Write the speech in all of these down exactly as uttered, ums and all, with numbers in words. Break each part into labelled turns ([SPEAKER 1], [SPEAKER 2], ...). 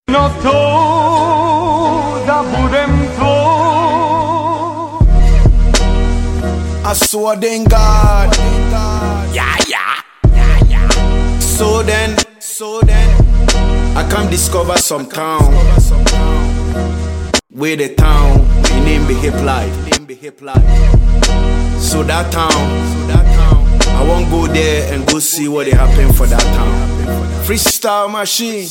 [SPEAKER 1] No to da budem to.
[SPEAKER 2] I saw then God. Yeah, yeah, yeah, yeah. So then, so then, I come discover some town. Where the town, the name be hip life. Name be hip life. So that town, so that town, I won't go there and go see what they happen for that town. Freestyle machine.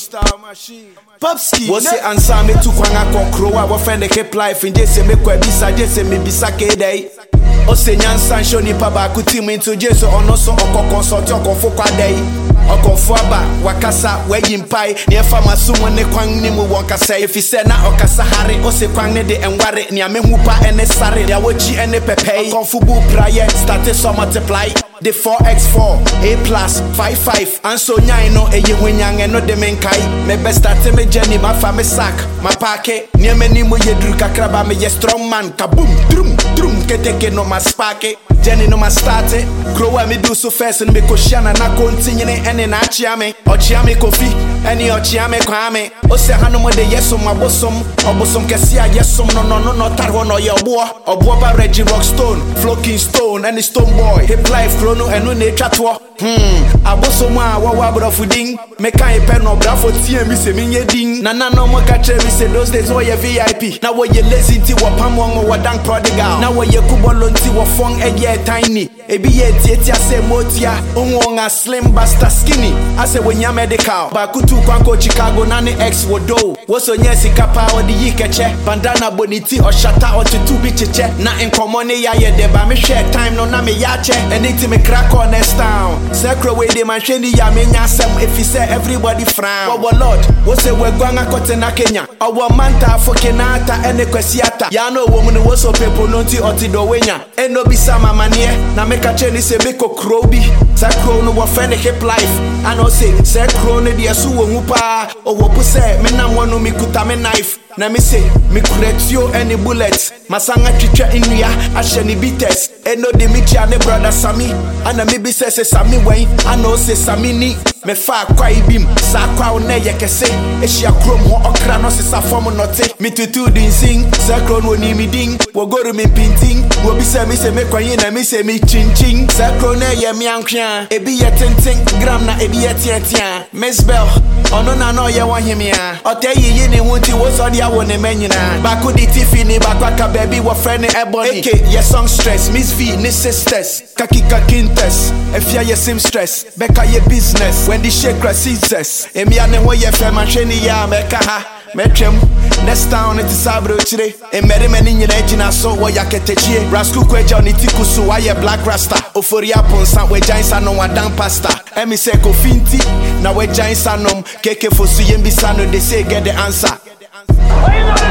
[SPEAKER 2] Popski, what's the answer? Me to Kwanga Kokroa, what friend the hip life in Jesse me Kwebisa, Jesse me Bisake day. Ose nyansan shoni paba kuti mu into Jesu ono so okọ consult okọ fokwa day okọ fuaba wakasa weyimpai ne fama sumo ne kwan ni mu wonkasa efi se na okasa hare ose kwan ne de enware ne amehupa ene sare ya wochi ene pepei konfubu praye start to multiply the four by four A plus five five and so nyan no eye hwanyan no de menkai me best start me journey ma fa me sack ma paake ne mani mo yedru kakra ba me ye strong man kabum drum drum keteke no ma spark Jenny no ma start it. Grow me do so fast and me ko shana na continue ene na chiame. Ochiame kofi, ene ochiame kwame. O se hanu mo de yesom abosom, obosom kesi a yesom no no no no tarho no ye obo. Obo ba Reggie Rockstone, Floking Stone and Stone Boy. Hip life chrono enu ne twatwo. Hmm, abosom a wa wa brofudin. Me kan e pen no brafo tie mi se minye din. Na na no mo ka che mi se those days wo ye V I P. Na wo ye lazy ti wo pam wo wo dank prodigal. Na wo ye kubolo nti wo fong e tiny, ebi ye tietia se motia, unwonga slim basta skinny. I say when ya medical, bakutu kwanko Chicago nani X wodo. Woso nyesi kapa odi yikeche, bandana boniti or shata or tutu bicheche. Na in common ya ye deba me share time no na me yache. Anything me crack on next town. Secret way de man shendi ya me nyasem if he say everybody frown. Our Lord, wose we gwanga kote na Kenya. Our manta fokenata ene kwesiata. Ya no woman woso people nonti oti do wenya. Eno bisama manie na meka cheni se meko krobi sa kro no wo friend hip life I know say se kro ne dia su wo hupa o wo pu se me na mo no mi kuta me knife na me say me kuretio any bullets masanga twitwa inua ahye ni bites eno de mi tia ne brother Sami ana me bi se se Sami wen I know say Sami ni me fa kwa ibim sa kwa na ye kese ehia krom ho okra no se sa form note me tutu din sing sa kro no ni mi din wo goru me pinting wo bi se me se me kwa na me se me chin chin sa kro na ye mi ankwa ebi ye tenten gram na ebi ye tiatia Miss Bell ono na no ye wo himia otayi yi ni wunti wo so dia wo ne manyina baku di tifi ni bakwaka baby wo friend ebony okay ye song stress Miss V ni sisters kakika kintes efia ye sim stress beka ye business when the shake receives emi ane ho ye fe ma hwani ya meka ha metwem next town it is abro chire e mere mani nyina gina so wo yaketechie rascal kwaja oni tikusu wa ye black rasta oforia ponsa we jansa no wadan pasta emi se ko finti na we jansa nom keke fosu yembi sano they say get the answer.